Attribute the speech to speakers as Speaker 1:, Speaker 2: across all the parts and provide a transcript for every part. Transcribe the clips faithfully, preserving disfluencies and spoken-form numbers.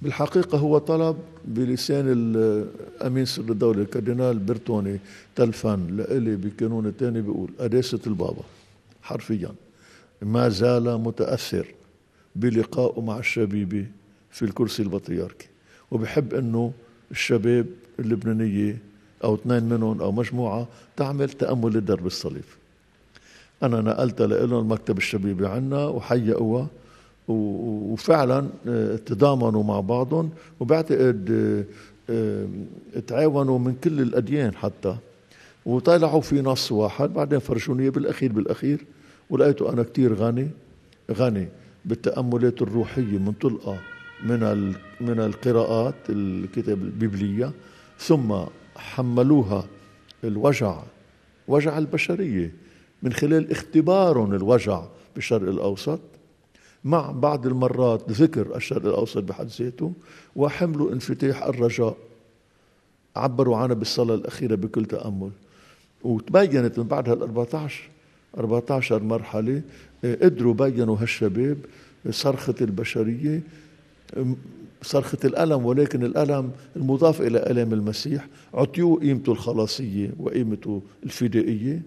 Speaker 1: بالحقيقة هو طلب بلسان الأمين سر الدولة الكاردينال برتوني تلفن لإلي بكانون الثاني بيقول قداسة البابا حرفيا ما زال متأثر بلقائه مع الشبيبة في الكرسي البطريركي، وبحب انه الشباب اللبنانية او اثنين منهم او مجموعة تعمل تأمل لدرب الصليب. انا نقلت لهم المكتب الشبيبي عنا وحيقوها وفعلا تضامنوا مع بعضهم، وبعتقد تعاونوا من كل الأديان حتى، وطلعوا في نص واحد. بعدين فرجوني بالأخير بالأخير ولقيته أنا كتير غني غني بالتأملات الروحية منطلقة من من القراءات الكتاب البيبلية، ثم حملوها الوجع وجع البشرية من خلال اختبارهم الوجع بالشرق الأوسط، مع بعض المرات ذكر الشرق الأوسط بحد ذاته، وحملوا انفتاح الرجاء عبروا عنها بالصلاة الأخيرة بكل تأمل. وتبينت من بعد هالأربعتاشر أربعتاشر مرحلة قدروا بينوا هالشباب صرخة البشرية، صرخة الألم، ولكن الألم المضاف إلى ألم المسيح عطيوه قيمته الخلاصية وقيمته الفدائية،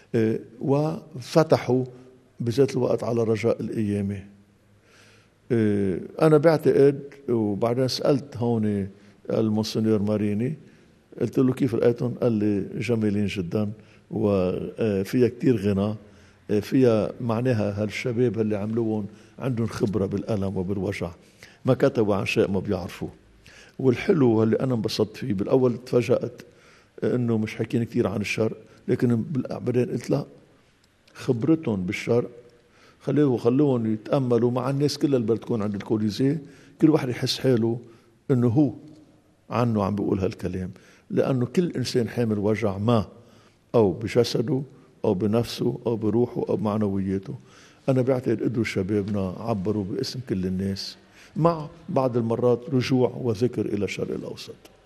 Speaker 1: وفتحوا بذات الوقت على رجاء القيامة. أنا بعتقد، وبعدين سألت هون المونسنيور ماريني قلت له كيف لقيتهم؟ قال لي جميلين جدا وفيها كتير غنى، فيها معناها هالشباب اللي عملوهم عندهم خبرة بالألم وبالوجع، ما كتبوا عن شيء ما بيعرفوه. والحلو اللي أنا انبسطت فيه، بالأول تفاجأت إنه مش حكين كتير عن الشرق، لكن بعدين قلت لا، خبرتهم بالشرق خلوه خلوهم يتأملوا مع الناس كلها اللي بتكون عند الكوليزيه، كل واحد يحس حاله إنه هو عنه عم بيقول هالكلام، لأنه كل إنسان حامل وجع ما، أو بجسده أو بنفسه أو بروحه أو بمعنوياته. أنا بعتقد قدروا شبابنا عبروا باسم كل الناس، مع بعض المرات رجوع وذكر إلى الشرق الأوسط.